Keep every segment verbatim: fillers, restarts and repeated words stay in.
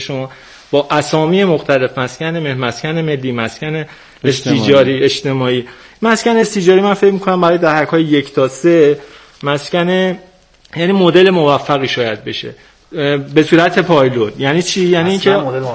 شما با اسامی مختلف، مسکن ملی، مسکن ملی، مسکن استیجاری اجتماعی. مسکن استیجاری من فکر می‌کنم برای دهک‌های یک تا سه مسکن یعنی مدل موفقی شاید بشه به صورت پایلوت. یعنی چی؟ یعنی اینکه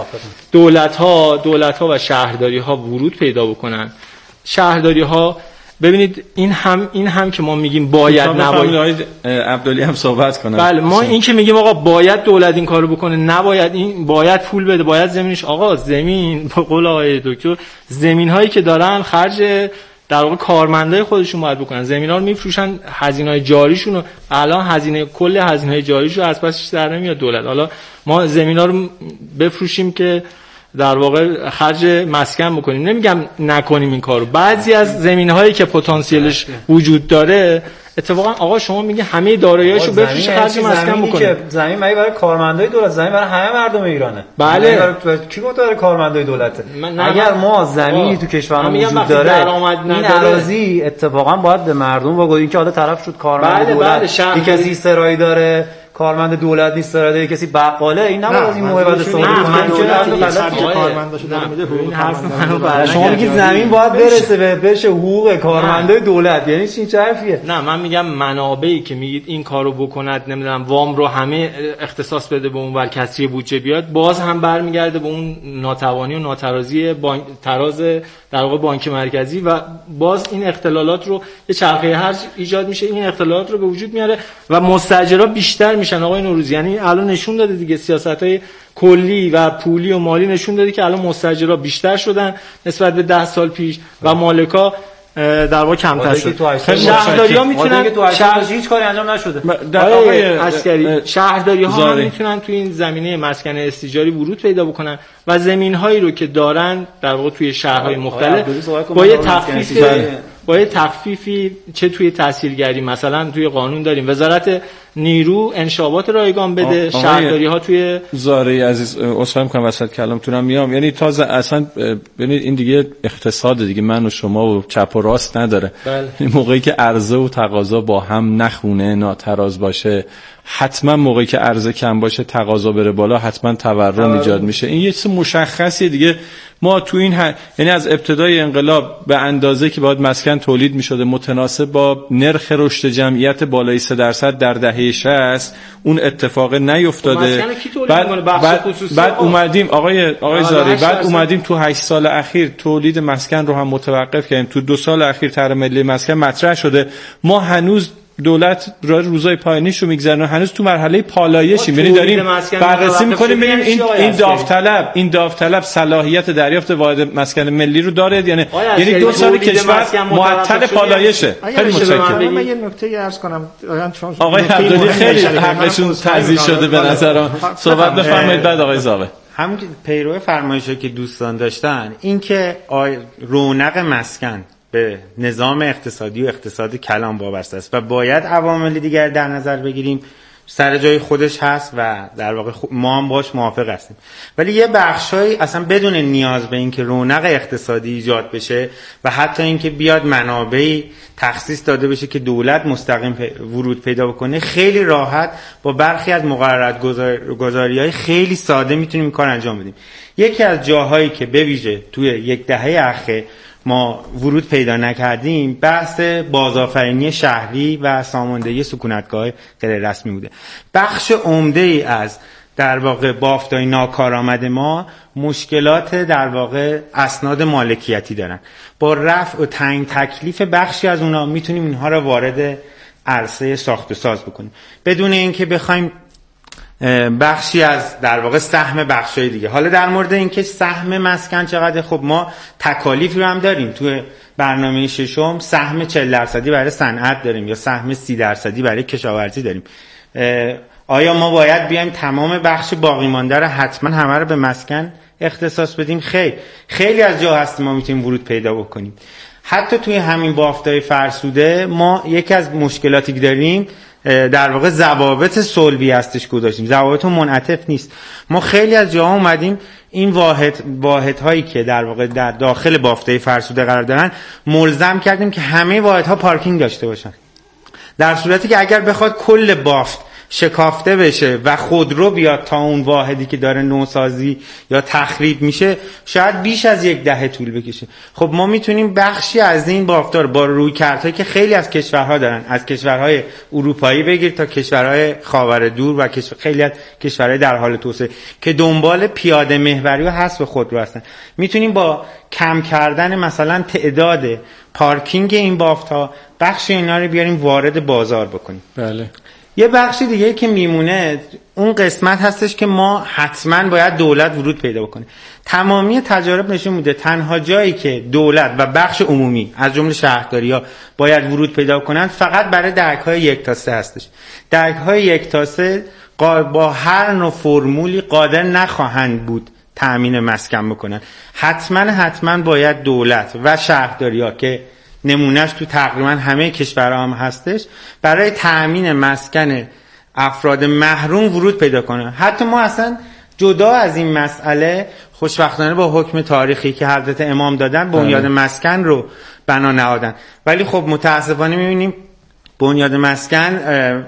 دولت‌ها دولت‌ها و شهرداری‌ها ورود پیدا بکنن. شهرداری‌ها ببینید این هم این هم که ما میگیم باید نباید، عبدالی هم صحبت کنه. بله ما این که میگیم آقا باید دولت این کارو بکنه، نباید این باید پول بده، باید زمینش، آقا زمین به قول آقای دکتر زمین‌هایی که دارن خرج در واقع کارمندای خودشون باید بکنن. زمینا رو میفروشن، هزینه‌های جاریشون رو الان هزینه کل هزینه‌های جاریشو از پسش در نمیاد دولت. حالا ما زمینا رو بفروشیم که در واقع خرج مسکن بکنیم. نمیگم نکنیم این کارو. بعضی از زمین‌هایی که پتانسیلش وجود داره اتفاقا آقا شما میگه همه دارایی‌هاشو بفروش خرج مسکن بکنه. زمین برای برای کارمندای دولت، زمین برای همه مردم ایرانه. بله برای کی گفت برای کارمندای دولته؟ اگر ما زمینی تو کشورمون وجود داره این اراضی اتفاقا باید به مردم بگو. این که حالا طرف شد کارمند دولت، یکی کسی سرایی داره، کارمند دولت نیست، سرایی کسی بقاله، این نباید از این موهبت استفاده کنه که کارمنداشو داره میده. این حرف منو برای شما میگید زمین باید برسه به بشه حقوق کارمندای دولت، یعنی چی چه حرفیه؟ نه من میگم منابعی که میگید این کارو بکند، نمیدونم وام رو همه اختصاص بده به اون ور کسری بودجه بیاد، باز هم برمیگرده به اون ناتوانی و ناترازی بانک تراز در واقع بانک مرکزی و باز این اختلالات رو یه چرخه هرج ایجاد میشه، این اختلالات رو به وجود میاره و مستاجرها بیشتر میشن. آقای نوروزی یعنی الان نشون داده دیگه سیاست‌های کلی و پولی و مالی نشون داده که الان مستاجرها بیشتر شدن نسبت به ده سال پیش و مالکا در واقع کمتر شد. شهرداری‌ها میتونن شهر هیچ کاری انجام نشده. در آقای عسکری شهرداری‌ها هم میتونن تو این زمینه مسکن استیجاری ورود پیدا بکنن و زمین‌هایی رو که دارن در واقع توی شهرهای مختلف با یه تخفیف با یه تخفیفی چه توی تحصیلگری مثلا توی قانون داریم وزارت نیرو انشابات رایگان بده، شهرداری‌ها توی زاره عزیز عذر می‌کنم وسط کلامتونم میام، یعنی تازه اصلا ببینید این دیگه اقتصاد دیگه من و شما و چپ و راست نداره. بله. این موقعی که عرضه و تقاضا با هم نخونه، ناتراز باشه، حتما موقعی که عرضه کم باشه تقاضا بره بالا، حتما تورم ایجاد میشه. این یه چیز مشخصیه دیگه. ما تو این ه... یعنی از ابتدای انقلاب به اندازه که باید مسکن تولید میشده متناسب با نرخ رشد جمعیت بالای سه درصد در دهه شصت اون اتفاق نیفتاده. بعد بعد, بعد اومدیم آقای آقای زاری بعد اومدیم تو هشت سال اخیر تولید مسکن رو هم متوقف کردیم. تو دو سال اخیر طرح ملی مسکن مطرح شده. ما هنوز دولت روزای پایانیش رو میگذرونه، هنوز تو مرحله پالایشیم، یعنی داریم بررسی میکنیم ببینیم این این داوطلب این داوطلب صلاحیت دریافت واحد مسکن ملی رو داره یعنی یعنی دو سال کشور معطل پالایشه. خیلی متشکرم. من یه نکته عرض کنم آقای عبدالی خیلی حقشون تضییع شده به نظرم. صحبت بفرمایید بعد آقای زاوه. همون پیرو فرمایشی که دوستان داشتن این که رونق مسکن به نظام اقتصادی و اقتصاد کلان وابسته است و باید عوامل دیگر در نظر بگیریم، سر جای خودش هست و در واقع ما هم باش موافق هستیم. ولی یه بخشایی اصلا بدون نیاز به اینکه رونق اقتصادی ایجاد بشه و حتی اینکه بیاد منابعی تخصیص داده بشه که دولت مستقیم ورود پیدا بکنه، خیلی راحت با برخی از مقررات گذاری‌های خیلی ساده میتونیم کار انجام بدیم. یکی از جاهایی که به ویژه توی یک دهه اخیر ما ورود پیدا نکردیم بحث بازآفرینی شهری و ساماندهی سکونتگاه غیر رسمی بوده. بخش عمده ای از در واقع بافتای ناکارآمد ما مشکلات در واقع اسناد مالکیتی دارن. با رفع و تعیین تکلیف بخشی از اونها میتونیم اینها رو وارد عرصه ساخت و ساز بکنیم بدون اینکه بخوایم بخشی از در واقع سهم بخشای دیگه. حالا در مورد اینکه سهم مسکن چقدر، خب ما تکالیفی هم داریم. تو برنامه ششم سهم چهل درصدی برای صنعت داریم یا سهم سی درصدی برای کشاورزی داریم. آیا ما باید بیایم تمام بخش باقی مانده رو حتما همه رو به مسکن اختصاص بدیم؟ خیلی خیلی از جا هست ما میتونیم ورود پیدا بکنیم. حتی توی همین بافتای فرسوده ما یکی از مشکلاتی که داریم در واقع ضوابط صلبی هستش گذاشتیم، ضوابط منعطف نیست. ما خیلی از جاها اومدیم این واحد واحدهایی که در واقع در داخل بافتای فرسوده قرار دارن ملزم کردیم که همه واحدها پارکینگ داشته باشن، در صورتی که اگر بخواد کل بافت شکافته بشه و خودرو بیاد تا اون واحدی که داره نوسازی یا تخریب میشه شاید بیش از یک دهه طول بکشه. خب ما میتونیم بخشی از این بافتار با رویکردهایی که خیلی از کشورها دارن، از کشورهای اروپایی بگیر تا کشورهای خاور دور و کشور خیلی از کشورهای در حال توسعه که دنبال پیاده محوری و حذف خودرو هستن، میتونیم با کم کردن مثلا تعداد پارکینگ این بافت‌ها بخش اینا رو بیاریم وارد بازار بکنیم. بله. یه بخش دیگه که میمونه اون قسمت هستش که ما حتما باید دولت ورود پیدا بکنه. تمامی تجارب نشون میده تنها جایی که دولت و بخش عمومی از جمله شهرداری‌ها باید ورود پیدا کنن فقط برای درک‌های یک تا سه هستش. درک‌های یک تا سه با هر نوع فرمولی قادر نخواهند بود تأمین مسکن بکنن. حتما حتما باید دولت و شهرداری‌ها که نمونهش تو تقریبا همه کشورها هم هستش برای تأمین مسکن افراد محروم ورود پیدا کنه. حتی ما اصلا جدا از این مسئله خوشبختانه با حکم تاریخی که حضرت امام دادن بنیاد مسکن رو بنا نهادن، ولی خب متاسفانه می‌بینیم بنیاد مسکن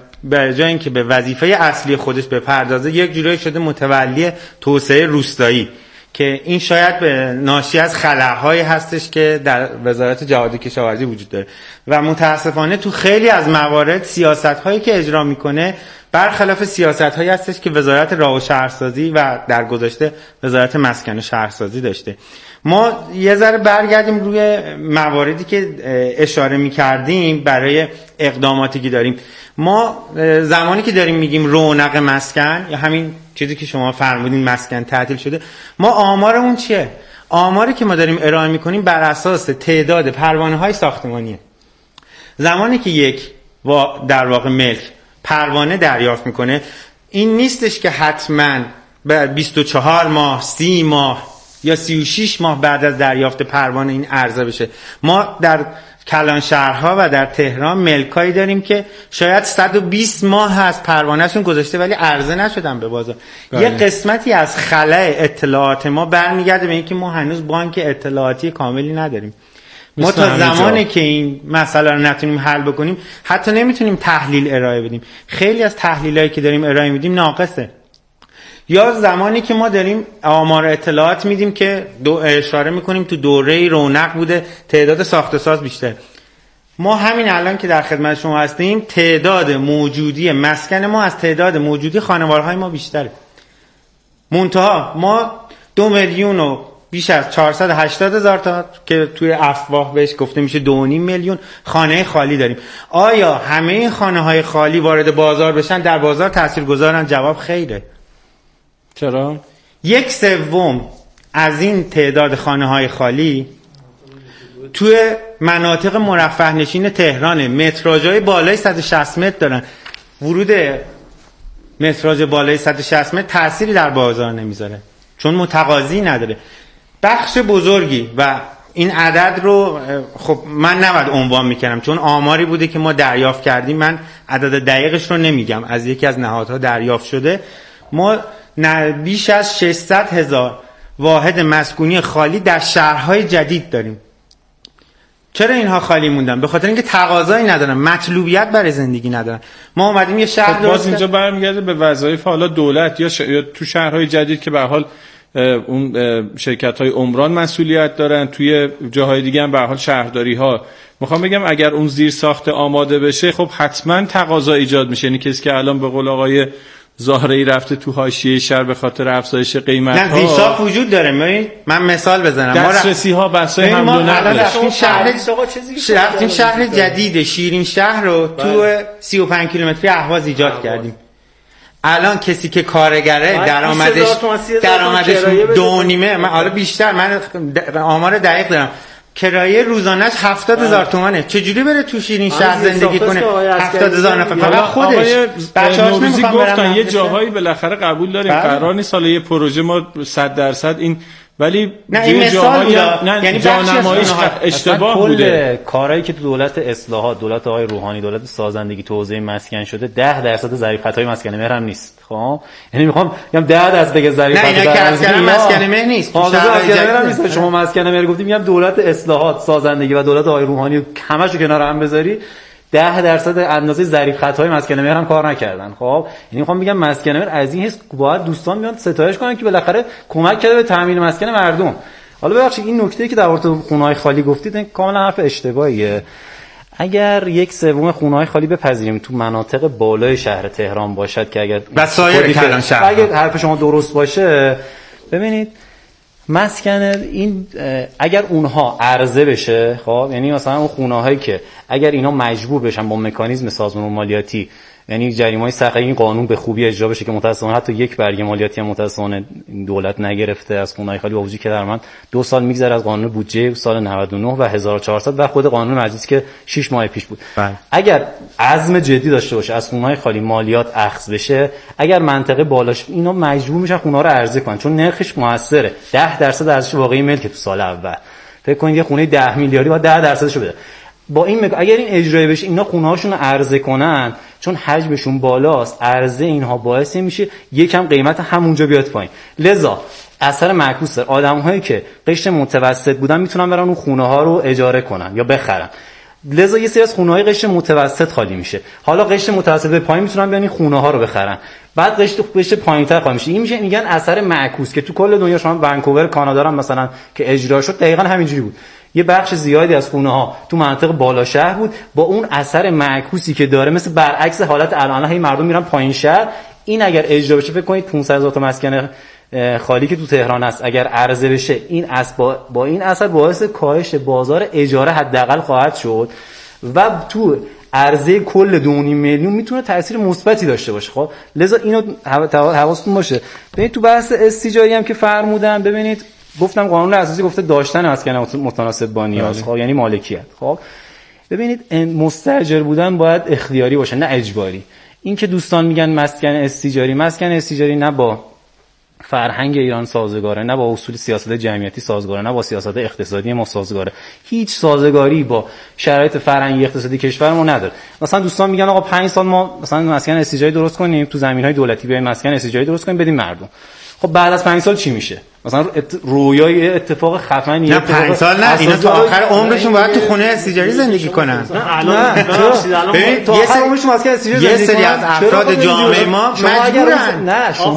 به جای اینکه به وظیفه اصلی خودش بپردازه یک جورایی شده متولی توسعه روستایی که این شاید به ناشی از خلاهایی هستش که در وزارت جهاد کشاورزی وجود داره و متاسفانه تو خیلی از موارد سیاست‌هایی که اجرا میکنه برخلاف سیاست‌هایی هستش که وزارت راه و شهرسازی و در گذشته وزارت مسکن و شهرسازی داشته. ما یه ذره برگردیم روی مواردی که اشاره می‌کردیم برای اقداماتی که داریم. ما زمانی که داریم میگیم رونق مسکن یا همین چیزی که شما فرمودین مسکن تعطیل شده، ما آمارمون چیه؟ آماری که ما داریم ارائه میکنیم بر اساس تعداد پروانه‌های ساختمانیه. زمانی که یک و در واقع ملک پروانه دریافت میکنه این نیستش که حتما به بیست و چهار ماه، سی ماه یا سی و شش ماه بعد از دریافت پروانه این عرضه بشه. ما در کلان شهرها و در تهران ملکایی داریم که شاید صد و بیست ماه از پروانهشون گذشته ولی عرضه نشدن به بازار. بله. یه قسمتی از خلأ اطلاعات ما برمیگرده به اینکه ما هنوز بانک اطلاعاتی کاملی نداریم. ما تا زمانی که این مسئله رو نتونیم حل بکنیم حتی نمیتونیم تحلیل ارائه بدیم. خیلی از تحلیلایی که داریم ارائه میدیم ناقصه. یا زمانی که ما داریم آمار اطلاعات میدیم که دو اشاره میکنیم تو دوره رونق بوده تعداد ساخت ساز بیشتر. ما همین الان که در خدمت شما هستیم تعداد موجودی مسکن ما از تعداد موجودی خانوارهای ما بیشتره. منتها ما دو میلیون و بیش از چهارصد و هشتاد هزار تا که توی افواه بهش گفته میشه دو و نیم میلیون خانه خالی داریم. آیا همه این خانه های خالی وارد بازار بشن در بازار تاثیرگذارن؟ جواب خیره. چرا؟ یک سوم از این تعداد خانه‌های خالی توی مناطق مرفه نشین تهران، متراژهای بالای صد و شصت متر دارن. ورود متراژ بالای صد و شصت متر تأثیری در بازار نمیذاره چون متقاضی نداره. بخش بزرگی و این عدد رو خب من نباید عنوان میکنم چون آماری بوده که ما دریافت کردیم، من عدد دقیقش رو نمیگم، از یکی از نهادها دریافت شده. ما بیش از ششصد هزار واحد مسکونی خالی در شهرهای جدید داریم. چرا اینها خالی موندن؟ به خاطر اینکه تقاضایی ندارن، مطلوبیت برای زندگی ندارن. ما اومدیم یه شهر خب باز اینجا برمیگرده به وظایف حالا دولت یا, ش... یا تو شهرهای جدید که به حال اون شرکت‌های عمران مسئولیت دارن، توی جاهای دیگه هم به حال شهرداری‌ها. میخوام بگم اگر اون زیر ساخت آماده بشه خب حتما تقاضا ایجاد میشه. یعنی کسی که الان به قول آقای زهره‌ای رفته تو حاشیه شهر به خاطر افزایش قیمت‌ها، نه زیرساخت وجود داره. ببین من مثال بزنم، دسترسی‌ها بسای حمل و نقل، رفتیم شهر رفتیم شهر جدید شیرین شهر رو تو سی و پنج کیلومتری اهواز ایجاد کردیم. الان کسی که کارگره درآمدش درآمدش دو نیمه، من حالا بیشتر، من آمار دقیق دارم، کرایه روزانه‌اش هفتاد هزار تومانه. چجوری بره تو شیرین شهر زندگی کنه؟ هفتاد هزار نفر فقط خودش. بچه‌هاش نمی‌خوام گفتن یه جاهایی بالاخره قبول داریم، قرار نیست حالا یه پروژه ما صد درصد این، ولی نه این مثال بوده، یعنی جانمایش اشتباه بوده. کارهایی که تو دولت اصلاحات، دولت آقای روحانی، دولت سازندگی تو حوزه مسکن شده ده درصد ظریفت‌های مسکن مهر هم نیست. خب یعنی میخوام بگم ده درصد بگه ظریفت نه اینا که مسکن مسکن مهر نیست، مسکن نیست. شما مسکن مهر گفتیم، میگم دولت اصلاحات، سازندگی و دولت آقای روحانی همه‌شو کنار هم بذاری ده درصد اندازه ظریف خطای مسکن مهر هم کار نکردن. خب یعنی میخوام بگم مسکن مهر از این حس باید دوستان بیان ستایش کنن که بالاخره کمک کرده به تامین مسکن مردم. حالا ببخشید این نکته‌ای که در مورد خونه‌های خالی گفتید این کاملا حرف اشتباهیه. اگر یک سوم خونه‌های خالی بپذیریم تو مناطق بالای شهر تهران باشد که اگر و سایر کلان شهر اگر حرف شما درست باشه، ببینید مسکن این اگر اونها عرضه بشه، خب یعنی مثلا اون خونه‌هایی که اگر اینا مجبور بشن با مکانیزم سازمان مالیاتی، یعنی جریمه‌های سخت این قانون به خوبی اجرا بشه که متأسفانه حتی یک برگه مالیاتی هم متأسفانه دولت نگرفته از خونه‌های خالی، با وجودی که در من دو سال میگذره از قانون بودجه سال نود و نه و هزار و چهارصد و خود قانون مجلس که شش ماه پیش بود. بله. اگر عزم جدی داشته باشه از خونه‌های خالی مالیات اخذ بشه، اگر منطقه بالاش اینا مجبور میشن خونه‌ها رو عرضه کنن چون نرخش موثره. ده درصد ارزش واقعی ملک تو سال اول. فکر کنید یه خونه ده میلیاردی با ده درصدشو بده. با این مگ... اگر این اجرایی بشه اینا خونه‌هاشون رو عرضه کنن چون حجمشون بالاست، عرضه اینها باعث میشه یکم قیمت همونجا بیاد پایین. لذا اثر معکوس داره. آدم‌هایی که قشر متوسط بودن میتونن برن اون خونه‌ها رو اجاره کنن یا بخرن. لذا یه سری از خونه‌های قشر متوسط خالی میشه. حالا قشر متوسط به پایین میتونن بیان این خونه‌ها رو بخرن. بعد قشر قشر پایین‌تر خالی میشه. این میشه میگن اثر معکوس که تو کل دنیا شما ونکوور کانادا هم مثلا که اجرا شد دقیقاً همینجوری بود. یه بخش زیادی از خونه‌ها تو مناطق بالا شهر بود با اون اثر معکوسی که داره، مثل برعکس حالت الان هی مردم میرن پایین شهر. این اگر اجرا بشه فکر کنید پانصد هزار تا مسکن خالی که تو تهران است اگر عرضه بشه این اس با, با این اثر باعث کاهش بازار اجاره حداقل خواهد شد و تو عرضه کل دو و نیم میلیون میتونه تاثیر مثبتی داشته باشه. خب لذا اینو حواستون باشه. ببینید تو بحث استیجاری هم که فرمودن، ببینید گفتم قانون اساسی گفته داشتن مسکن متناسب با نیاز، خب یعنی مالکیت. خب ببینید مستاجر بودن باید اختیاری باشه نه اجباری. این که دوستان میگن مسکن استیجاری، مسکن استیجاری نه با فرهنگ ایران سازگاره، نه با اصول سیاست جمعیتی سازگاره، نه با سیاست اقتصادی ما سازگاره. هیچ سازگاری با شرایط فرهنگی اقتصادی کشورمون نداره. مثلا دوستان میگن آقا پنج سال ما مثلا مسکن استیجاری درست کنیم تو زمینهای دولتی، بیایم مسکن استیجاری درست کنیم بدیم مردم. خب بعد از پنج سال چی میشه؟ مثلا رویای اتفاق خفنی نه پنج سال نه، اینا تا آخر عمرشون باید تو خونه استیجاری زندگی کنن. نه الان ببین تا آخر عمرشون مسکن استیجاری زندگی کنن. یه سری از افراد جامعه ما مجبورن. نه شما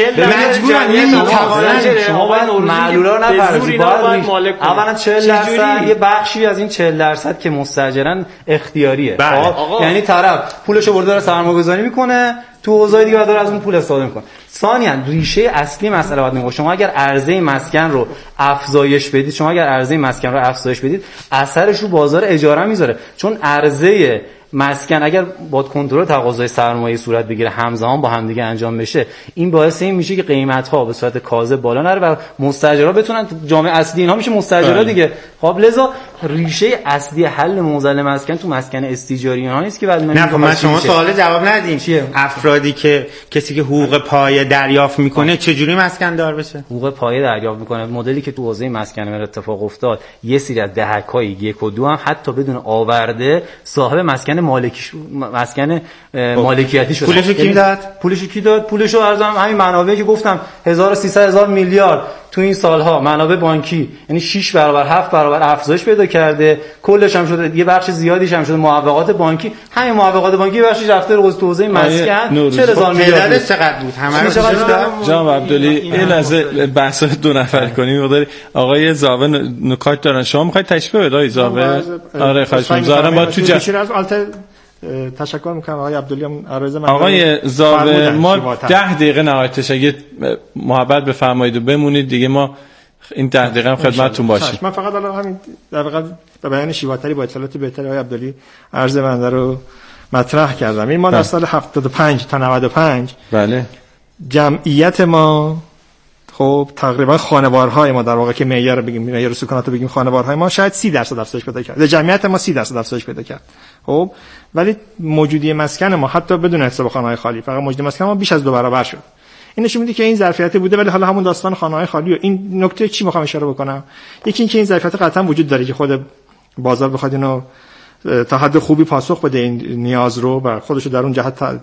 مجبورن نمیتوانن. شما باید معلولا نپردازید. باید اولا چهل درصد یه بخشی از این چهل درصد که مستاجرن اختیاریه. یعنی طرف پولشو برده داره سرمایه‌گذاری میکنه تو حوزه‌های دیگه داره از اون پول استفاده میکنه. ثانیاً ریشه اصلی مسئله باید نگاه. شما اگر عرضه مسکن رو افزایش بدید، شما اگر عرضه مسکن رو افزایش بدید، اثرش رو بازار اجاره میذاره. چون عرضه مسکن اگر با کنترل تقاضای سرمایه صورت بگیره، همزمان با هم دیگه انجام بشه، این باعث این میشه که قیمت‌ها به صورت کاذب بالا نره و مستاجرها بتونن، جامعه اصلی اینها میشه مستاجرها دیگه. خب لذا ریشه اصلی حل معضل مسکن تو مسکن استیجاری ها نیست که بعد من نه من شما سوال جواب ندین. افرادی که کسی که حقوق پایه دریافت میکنه چجوری مسکن دار بشه؟ حقوق پایه دریافت میکنه مدلی که تو حوزه مسکن اتفاق افتاد، یه سری از دهک‌های یک و دو هم حتی بدون آورده صاحب مسکن مالکی مسکن مالکیتی شده. پولشو کی داد؟ پولشو کی داد؟ پولشو ارزم همین منابعی که گفتم هزار و سیصد هزار میلیارد تو این سالها منابع بانکی، یعنی شش برابر هفت برابر افزایش پیدا کرده. کلش هم شده یه بخش زیادیش هم شده معوقات بانکی. همین معوقات بانکی بخشش رفته رو تو حوزه مسکن چهل هزار میلیارد چقدر بود؟ همه رو جناب عبدلی این از بحث دو نفر کنیم مقداری آقای زاوه نکات دارن. شما میخواید تشبیه بدید آقای زاوه؟ آره خواهش می‌کنم. با تو تشکر میکنم آقای عبدلی هم عرض من. آقای زاوه ما ده دقیقه نهایتش اگه محبت بفرمایید و بمونید دیگه ما این ده دقیقه هم خدمتتون باشیم. من فقط حالا همین در واقع به بیان شیواتری با اطلاعات بهتری آقای عبدلی عرض بنده رو مطرح کردم. این ما در سال هفتاد و پنج تا نود و پنج بله جمعیت ما خب تقریبا خانوارهای ما در واقع که معیار بگیم معیار سکونت رو بگیم خانوارهای ما شاید سی درصد افزایش پیدا کرد. جمعیت ما سی درصد افزایش پیدا کرد. خب ولی موجودی مسکن ما حتی بدون حساب خانه‌های خالی فقط موجودی مسکن ما بیش از دو برابر شد. این نشون میده که این ظرفیت بوده. ولی حالا همون داستان خانه‌های خالی و این نکته چی میخوام اشاره بکنم، یکی این که این ظرفیت قطعا وجود داره که خود بازار بخواد اینو تا حد خوبی پاسخ بده این نیاز رو و خودشو در اون جهت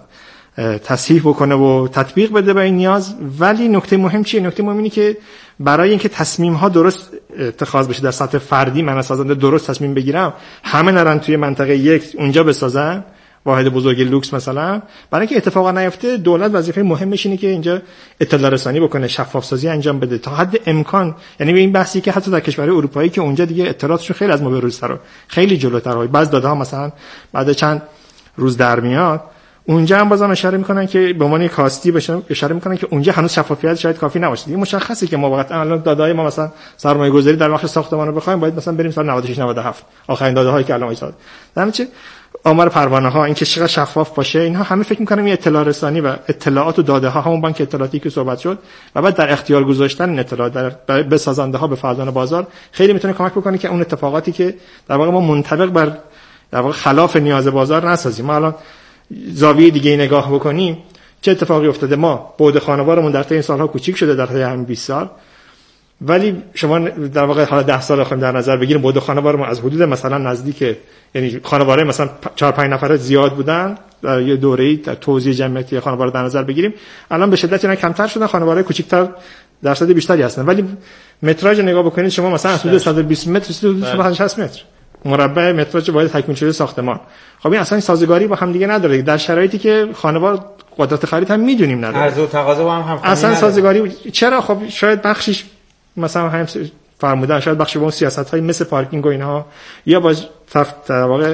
تصحیح بکنه و تطبیق بده به این نیاز. ولی نکته مهم چیه؟ نکته مهم اینه که برای اینکه تصمیم ها درست اتخاذ بشه در سطح فردی، من از سازنده درست تصمیم بگیرم، همه نرن توی منطقه یک اونجا بسازن واحد بزرگ لوکس مثلا، برای اینکه اتفاقا نیفته دولت وظیفه مهمش اینه که اینجا اطلاع رسانی بکنه، شفاف سازی انجام بده تا حد امکان. یعنی به این بحثی که حتی در کشورهای اروپایی که اونجا دیگه اطلاعاتشون خیلی از ما بروزتره، خیلی جلوتره، بعض داده ها مثلا بعد چند روز در میاد، اونجا هم بازم اشاره میکنن که به عنوان کاستی بشه، اشاره میکنن که اونجا هنوز شفافیت شاید کافی نباشه. دیگه مشخصه که ما واقعا الان داده‌های ما مثلا سرمایه گذاری در بخش ساختمان رو بخوایم باید مثلا بریم سال نود و شش نود و هفت آخرین داده‌هایی که الان ایجاد در چه آمار پروانه ها، این که چقدر شفاف باشه، اینها همه فکر میکنم این اطلاع رسانی و اطلاعات و داده ها، همون بانک اطلاعاتی که صحبت شد و بعد در اختیار گذاشتن این اطلاعات در به سازنده ها، به فعالان بازار خیلی میتونه کمک بکنه که اون اتفاقاتی که در واقع ما منطبق بر در واقع خلاف نیاز بازار نسازیم. ما الان زاویه دیگه نگاه بکنیم چه اتفاقی افتاده، ما بعد خانوارمون در طی این سالها کوچیک شده در طی همین بیست سال، ولی شما در واقع حالا ده سال آخر در نظر بگیریم بعد خانوارمون از حدود مثلا نزدیک، یعنی خانواره مثلا چهار پنج نفره زیاد بودن در یه دوره‌ای در توزیع جمعیتی خانواره در نظر بگیریم، الان به شدت اینا کمتر شدن، خانواره کوچیک‌تر درصد بیشتری هستن، ولی متراژ نگاه بکنید شما مثلا حدود صد و بیست متر تا شصت متر مربع متراژ باید تکمیل شده ساختمان. خب این اصلا سازگاری با هم دیگه نداره در شرایطی که خانوار قدرت خرید هم میدونیم نداره، عرضه و تقاضا با هم هم اصلا سازگاری چرا؟ خب شاید بخشش مثلا هم فرمودن، شاید بخشی با اون سیاست‌های مثل پارکینگ و اینها، یا با در واقع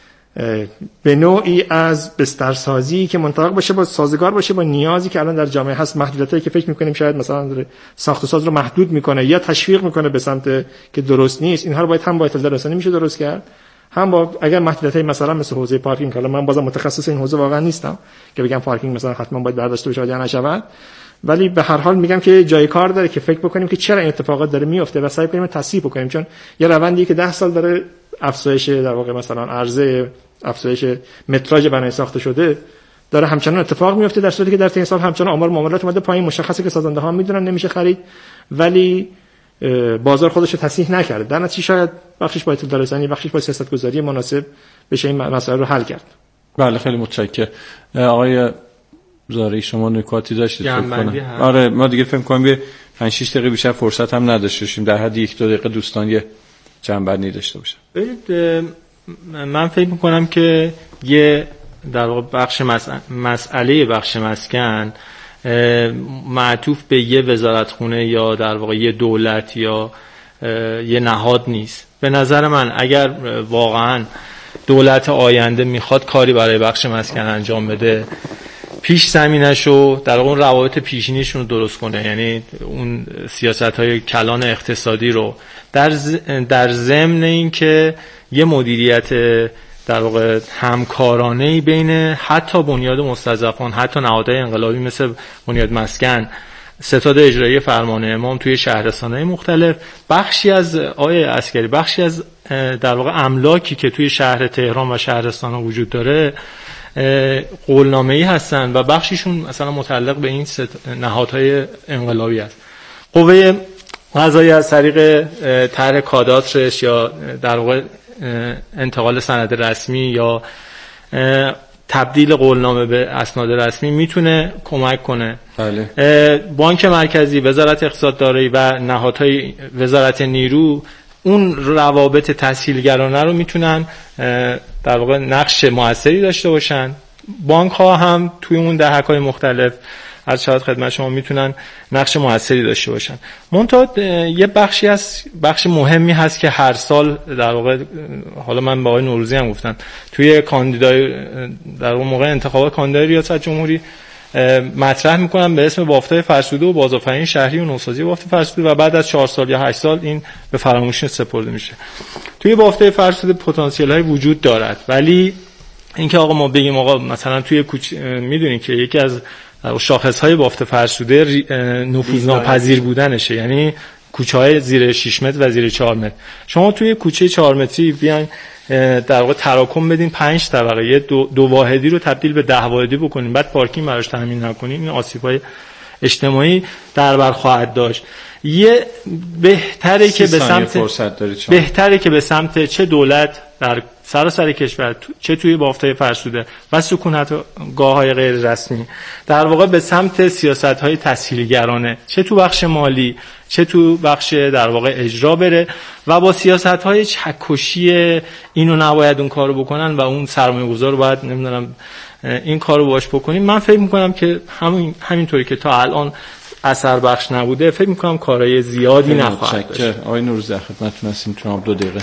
به نوعی از بسترسازی که منطبق باشه با سازگار باشه با نیازی که الان در جامعه هست، محدودیتایی که فکر می‌کنیم شاید مثلا داره ساخت و ساز رو محدود می‌کنه یا تشویق می‌کنه به سمت که درست نیست، اینها رو باید هم با اطلاع رسانی میشه درست کرد، هم با اگر محدودیتایی مثلا مثل حوزه پارکینگ، حالا من بازم متخصص این حوزه واقعا نیستم که بگم پارکینگ مثلا حتما باید برداشته بشه یا نشود، ولی به هر حال میگم که جای کار داره که فکر بکنیم که چرا این اتفاقات داره میفته و سعی کنیم تصحیح بکنیم، چون یه روندی که ده سال داره افزایش در واقع مثلا عرضه، افزایش متراژ بنای ساخته شده داره همچنان اتفاق میفته، در صورتی که در طی سال همچنان آمار معاملات اومده پایین. مشخصه که سازنده ها میدونن نمیشه خرید، ولی بازار خودش رو تصحیح نکرده، در نتیجه شاید بخشش با اطلاع رسانی، بخشش با سیاست گذاری مناسب بشه این مسائل رو حل کرد. بله خیلی متشکرم. آقای زاری شما نکاتی داشتید فکر کنم؟ آره ما دیگه فکر کنم یه پنج شش دقیقه بیشتر فرصت هم نداشتیم، در حد یک دو دقیقه دوستان یه جنبندی داشته باشن. ببینید من فکر می‌کنم که یه در واقع بخش مسئله بخش مسکن معطوف به یه وزارتخونه یا در واقع یه دولت یا یه نهاد نیست. به نظر من اگر واقعا دولت آینده میخواد کاری برای بخش مسکن انجام بده، پیش زمینشو در اون روابط پیشینیشون رو درست کنه، یعنی اون سیاست‌های کلان اقتصادی رو در در ضمن این که یه مدیریت در واقع همکارانه‌ای بین حتی بنیاد مستضعفان، حتی نهادهای انقلابی مثل بنیاد مسکن، ستاد اجرایی فرمان امام توی شهرستان‌های مختلف، بخشی از آیه عسکری، بخشی از در واقع املاکی که توی شهر تهران و شهرستان‌ها وجود داره قولنامه‌ای هستن و بخشیشون مثلا متعلق به این نهادهای انقلابی است. قوه قضاییه از طریق طرح کاداترش یا در واقع انتقال سند رسمی یا تبدیل قولنامه به اسناد رسمی میتونه کمک کنه. بله. بانک مرکزی، وزارت اقتصاد دارایی و نهادهای وزارت نیرو اون روابط تسهیلگرانه رو میتونن در واقع نقش موثری داشته باشن. بانک ها هم توی اون دهک‌های مختلف از شاید خدمت شما میتونن نقش موثری داشته باشن. منتها یه بخشی از بخش مهمی هست که هر سال در واقع، حالا من با آقای نوروزی هم گفتم، توی کاندیدای در اون موقع انتخابات کاندیدای ریاست جمهوری مطرح میکنم به اسم بافت‌های فرسوده و بازآفرینی شهری و نوسازی بافت فرسوده و بعد از چهار سال یا هشت سال این به فراموشی سپرده میشه. توی بافت‌های فرسوده پتانسیل‌های وجود دارد، ولی اینکه آقا ما بگیم آقا مثلا توی کوچ... میدونین که یکی از شاخص‌های بافت فرسوده نفوذناپذیر بودنشه، یعنی کوچه‌های زیر شش متر و زیر چهار متر. شما توی کوچه چهار متری بیان در واقع تراکم بدین پنج طبقه، یه دو, دو واحدی رو تبدیل به ده واحدی بکنین، بعد پارکینگ براش تامین نکنین، این آسیب‌های اجتماعی در بر خواهد داشت. یه بهتره که به سمت بهتره که به سمت چه دولت در سراسر کشور چه توی بافت‌های فرسوده و سکونتگاه‌های غیر رسمی در واقع به سمت سیاست‌های تسهیلگرانه چه تو بخش مالی چه تو بخش در واقع اجرا بره و با سیاست‌های چکشی اینو نباید اون کارو بکنن و اون سرمایه‌گذار رو باید نمیدونم این کارو باش بکنیم. من فکر می‌کنم که همین همینطوری که تا الان اثر بخش نبوده، فکر می‌کنم کارهای زیادی نخواهد داشت. آقای نوروزی خدمتتون هستیم تو دو دقیقه.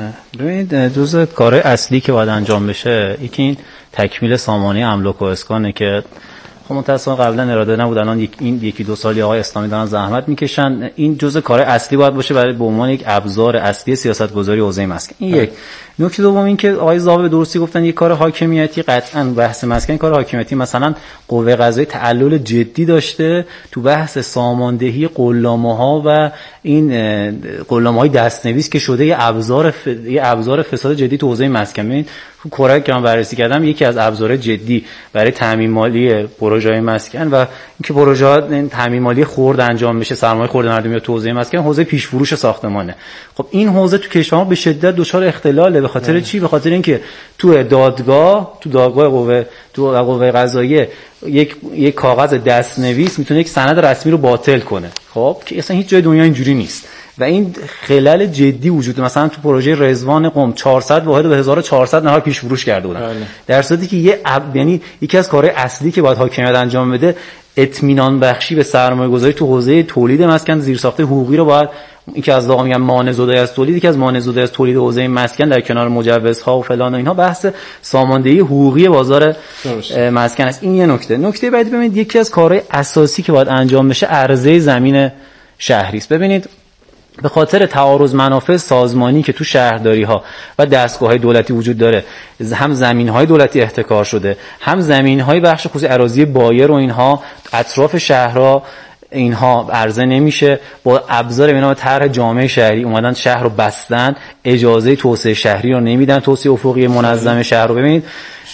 ببینید جزء کارهای اصلی که باید انجام بشه یکی این تکمیل سامانه املاک و اسکانه که خب متأسفانه قبلا اراده نبود، الان یک این یکی دو سالی آقای اسلامی دارن زحمت میکشن. این جزء کارهای اصلی باید باشه برای به عنوان یک ابزار اصلی سیاست‌گذاری حوزه مسکن. این یک. نکته دوم این که آقای زاوی به درستی گفتن یک کار حاکمیتی، قطعاً بحث مسکن کار حاکمیتی، مثلا قوه قضاییه تعلل جدی داشته تو بحث ساماندهی قلامه‌ها و این قلامه‌های دستنویس که شده یه ابزار ف... یه ابزار فساد جدی تو حوزه مسکن. ببین تو کره که من بررسی کردم یکی از ابزارهای جدی برای تامین مالی پروژه‌های مسکن و اینکه پروژه‌ها تامین مالی خرد انجام میشه، سرمایه خرد مردمی تو حوزه مسکن، حوزه پیش فروش ساختمانه. خب این حوزه تو کشور به شدت دچار اختلاله. به خاطر چی؟ به خاطر اینکه تو دادگاه تو دادگاه قوه تو قوه قضاییه یک یک کاغذ دستنویس میتونه یک سند رسمی رو باطل کنه. خب که اصلا هیچ جای دنیا اینجوری نیست و این خلل جدی وجود داره. مثلا تو پروژه رضوان قم چهارصد واحد و هزار و چهارصد نفر پیش فروش کرده بودن، در صورتی که یه اب... یعنی یکی از کارهای اصلی که باید حاکمیت انجام بده اطمینان بخشی به سرمایه‌گذاری تو حوزه تولید مسکن، زیرساخت حقوقی رو باید این که از واقعا میگن مانع زدایی از تولید، که از مانع زدایی از تولید حوزه مسکن در کنار مجوزها و فلان و اینها بحث ساماندهی حقوقی بازار مسکن است. این یه نکته. نکته بعدی ببینید یکی از کارهای اساسی که باید انجام بشه عرضه زمین شهری است. ببینید به خاطر تعارض منافع سازمانی که تو شهرداری‌ها و دستگاه‌های دولتی وجود داره، هم زمین‌های دولتی احتکار شده، هم زمین‌های بخش خصوصی اراضی بایر و اینها اطراف شهرها اینها عرضه نمیشه. با ابزار به نام طرح جامعه شهری اومدن شهر رو بستن، اجازه توسعه شهری رو نمیدن، توسعه افقی منظم شهر رو. ببینید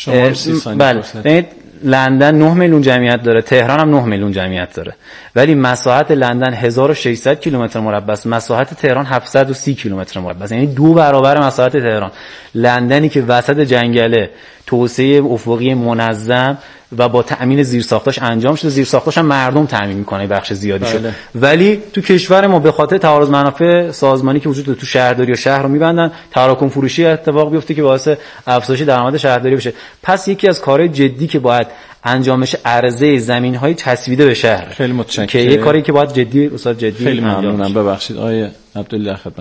بله ببینید لندن نه میلیون جمعیت داره، تهران هم نه میلیون جمعیت داره، ولی مساحت لندن هزار و ششصد کیلومتر مربع است، مساحت تهران هفتصد و سی کیلومتر مربع است، یعنی دو برابر مساحت تهران. لندنی که وسط جنگله، توسعه افقی منظم و با تأمین زیرساختاش انجام شده، زیرساختاش هم مردم تأمین میکنه بخش زیادی شده، ولی تو کشور ما به خاطر تعارض منافع سازمانی که وجود داره تو شهرداری و شهر رو میبندن، تراکم فروشی اتفاق بیفته که باعث افزایش درآمد شهرداری بشه. پس یکی از کارهای جدی که باید انجام بشه عرضه زمین‌های چسبیده به شهر. خیلی متشکرم. که یه کاری که باید جدی استاد جدی خیلی ممنونم. ببخشید آیه عبدالله خدمت.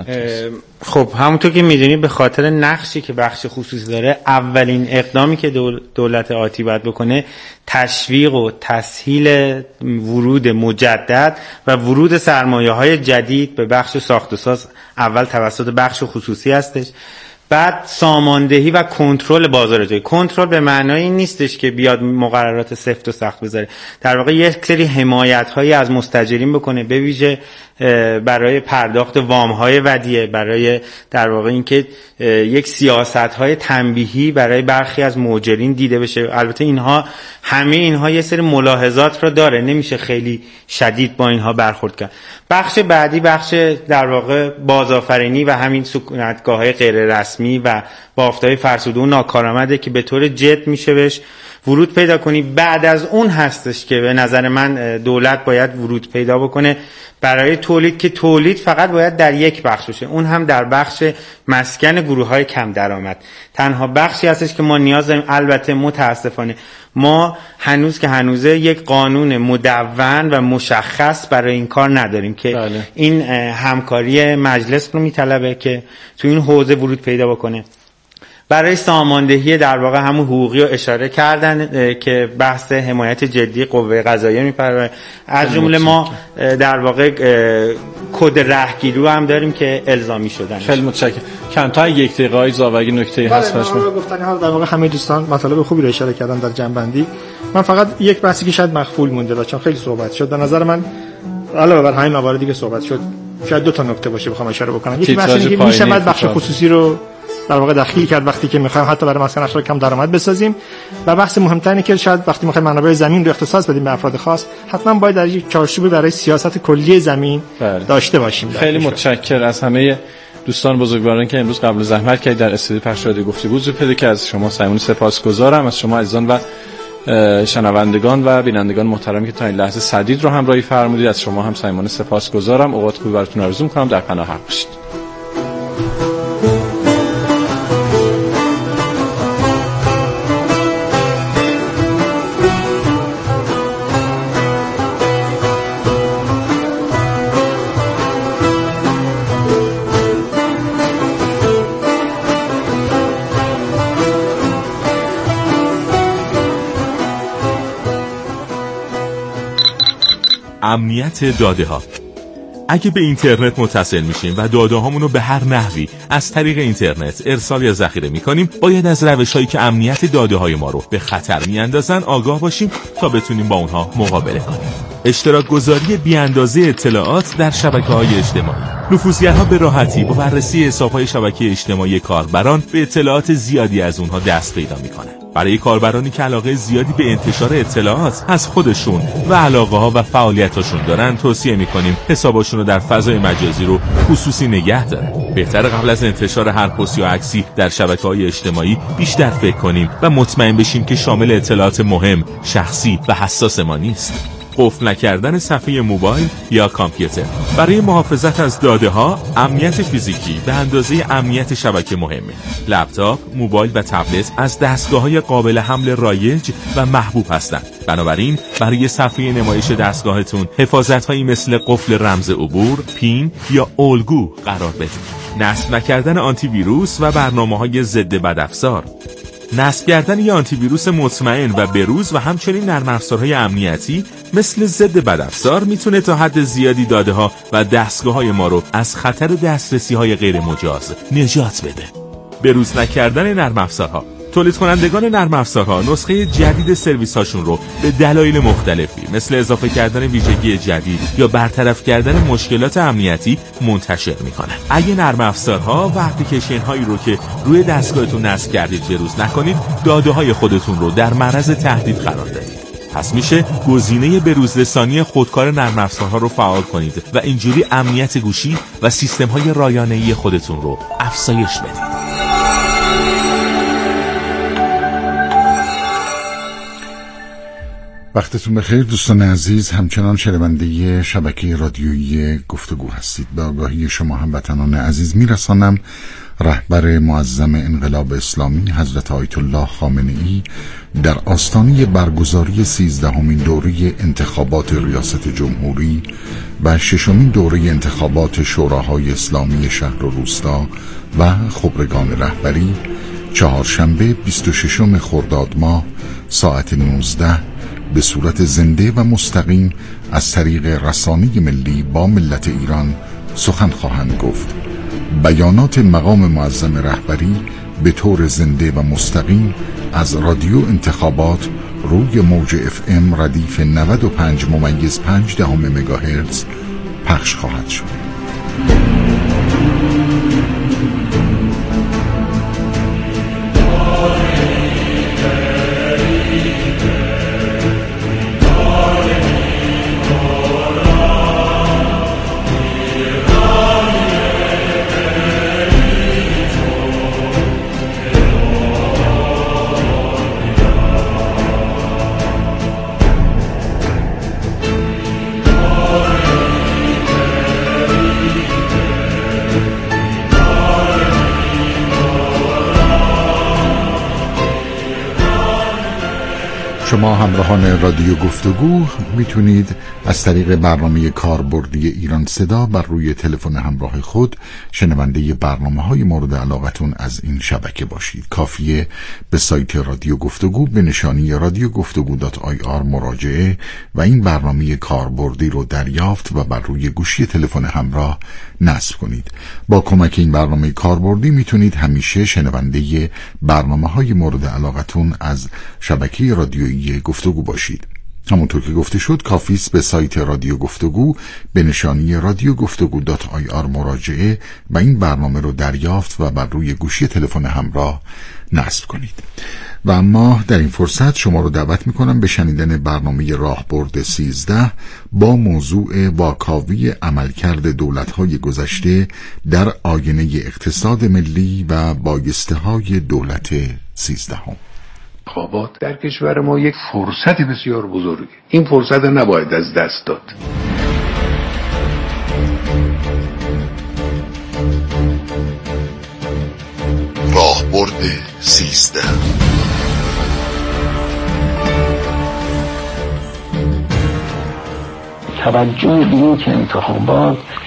خب همونطور که میدونی به خاطر نقشی که بخش خصوصی داره، اولین اقدامی که دولت آتی باید بکنه تشویق و تسهیل ورود مجدد و ورود سرمایه‌های جدید به بخش ساخت و ساز، اول توسط بخش خصوصی هستش، بعد ساماندهی و کنترل بازار جایی. کنترل به معنای این نیستش که بیاد مقررات سفت و سخت بذاره، در واقع یک سری حمایت‌هایی از مستاجرین بکنه، به ویژه برای پرداخت وام‌های ودیعه، برای در واقع اینکه یک سیاست‌های تنبیهی برای برخی از مؤجرین دیده بشه. البته اینها همه اینها یه سری ملاحظات رو داره، نمیشه خیلی شدید با اینها برخورد کرد. بخش بعدی بخش در واقع بازآفرینی و همین سکونتگاه‌های غیر رسمی و بافت‌های فرسوده و ناکارآمده که به طور جد میشه بهش ورود پیدا کنی. بعد از اون هستش که به نظر من دولت باید ورود پیدا بکنه برای تولید، که تولید فقط باید در یک بخش باشه، اون هم در بخش مسکن گروه‌های کم درآمد. تنها بخشی هستش که ما نیاز داریم. البته متاسفانه ما هنوز که هنوزه یک قانون مدون و مشخص برای این کار نداریم که بله. این همکاری مجلس رو میطلبه که تو این حوزه ورود پیدا بکنه. برای ساماندهی در واقع همون حقوقی رو اشاره کردن که بحث حمایت جدی قوه قضاییه میپره. از جمله ما در واقع کد رهگیری رو هم داریم که الزامی شدن. خیلی متشکرم. کم تا یک دقیقه ای زاوگی نکته هست باشم. گفتن ها در واقع همه دوستان مطالب خوبی رو اشاره کردن در جنبندی. من فقط یک بحثی که شاید مخفول مونده چون خیلی صحبت شد، به نظر من علاوه بر همین مواردی که صحبت شد شاید دو تا نکته باشه بخوام اشاره بکنم. یکی بحثی که میشه بعد بخش خصوصی رو در واقع دخیل کرد وقتی که میخوایم حتی برای مسکن اشغال کم درآمد بسازیم، و بحث مهمتر اینه که شاید وقتی میخوایم منابع زمین رو اختصاص بدیم به افراد خاص، حتما باید در یک چارچوبی برای سیاست کلی زمین بله. داشته باشیم. خیلی متشکرم از همه دوستان بزرگواران که امروز قبل زحمت کردید در استودیو پخش رادیو گفتگو حضور پیدا کردید، از شما صمیمانه سپاسگزارم. از شما عزیزان و شنوندگان و بینندگان محترمی که تا این لحظه صدید رو همراهی فرمودید، از شما هم صمیمانه سپاسگزارم. اوقات خوبی براتون آرزو می‌کنم. در پناه حق باشید. امنیت داده ها. اگه به اینترنت متصل میشیم و داده هامون رو به هر نحوی از طریق اینترنت ارسال یا ذخیره میکنیم، باید از روش‌هایی که امنیت داده های ما رو به خطر میاندازن آگاه باشیم تا بتونیم با اونها مقابله کنیم. اشتراک گذاری بی‌اندازه اطلاعات در شبکه‌های اجتماعی. نفوذگرها به راحتی با بررسی حساب‌های شبکه اجتماعی کاربران به اطلاعات زیادی از اونها دست پیدا میکنن. برای کاربرانی که علاقه زیادی به انتشار اطلاعات از خودشون و علاقه‌ها و فعالیتاشون دارن، توصیه میکنیم حساباشون رو در فضای مجازی رو خصوصی نگه دارن. بهتره قبل از انتشار هر پست یا عکسی در شبکه‌های اجتماعی بیشتر فکر کنیم و مطمئن بشیم که شامل اطلاعات مهم، شخصی و حساس ما نیست. قفل نکردن صفحه موبایل یا کامپیوتر. برای محافظت از داده ها، امنیت فیزیکی به اندازه امنیت شبکه مهمه. لپتاپ، موبایل و تبلت از دستگاه‌های قابل حمل رایج و محبوب هستند. بنابراین برای صفحه نمایش دستگاهتون حفاظت‌هایی مثل قفل رمز عبور، پین یا الگو قرار بدید. نصب نکردن آنتی ویروس و برنامه‌های ضد بدافزار. نصب کردن یه آنتی ویروس مطمئن و بروز و همچنین نرم افزارهای امنیتی مثل ضد بدافزار میتونه تا حد زیادی داده ها و دستگاه های ما رو از خطر دسترسی های غیر مجاز نجات بده. بروز نکردن نرم افزارها. تولید کنندگان نرم افزارها نسخه جدید سرویس هاشون رو به دلایل مختلفی مثل اضافه کردن ویژگی جدید یا برطرف کردن مشکلات امنیتی منتشر میکنن. اگه نرم افزارها و اپلیکیشن هایی رو که روی دستگاهتون نصب کردید بروز نکنید، داده های خودتون رو در معرض تهدید قرار دادید. پس میشه گزینه بروزرسانی خودکار نرم افزارها رو فعال کنید و اینجوری امنیت گوشی و سیستم های رایانه‌ای خودتون رو افزایش بدید. وقتتون بخیر دوستان عزیز، همچنان شنونده شبکه رادیویی گفتگو هستید. به آگاهی شما هموطنان عزیز میرسانم رهبر معظم انقلاب اسلامی حضرت آیت الله خامنه‌ای در آستانه برگزاری سیزدهمین دوره انتخابات ریاست جمهوری و ششمین دوره انتخابات شوراهای اسلامی شهر و روستا و خبرگان رهبری چهارشنبه بیست و ششم خرداد ماه ساعت نوزده به صورت زنده و مستقیم از طریق رسانه ملی با ملت ایران سخن خواهند گفت. بیانات مقام معظم رهبری به طور زنده و مستقیم از رادیو انتخابات روی موج اف ام ردیف نود و پنج ممیز پنج دهم مگاهرتز پخش خواهد شد. شما همراهان رادیو گفتگو میتونید از طریق برنامه کاربردی ایران صدا بر روی تلفن همراه خود شنونده برنامه‌های مورد علاقتون از این شبکه باشید. کافیه به سایت رادیو گفتگو به نشانی رادیو گفتگو دات آی آر مراجعه و این برنامه کاربردی رو دریافت و بر روی گوشی تلفن همراه نصب کنید. با کمک این برنامه کاربردی میتونید همیشه شنونده برنامه‌های مورد علاقتون از شبکه رادیویی گفتگو باشید. همونطور که گفته شد کافی است به سایت رادیو گفتگو به نشانی رادیو گفتگو دات آی آر مراجعه و این برنامه رو دریافت و بر روی گوشی تلفن همراه نصب کنید. و اما در این فرصت شما رو دعوت میکنم به شنیدن برنامه راهبرد سیزده با موضوع واکاوی عملکرد دولت‌های گذشته در آینه اقتصاد ملی و بایسته‌های دولت سیزدهم. انتخابات در کشور ما یک فرصت بسیار بزرگه. این فرصت نباید از دست داد. راهبرد سیزده. توجه به این که انتخابات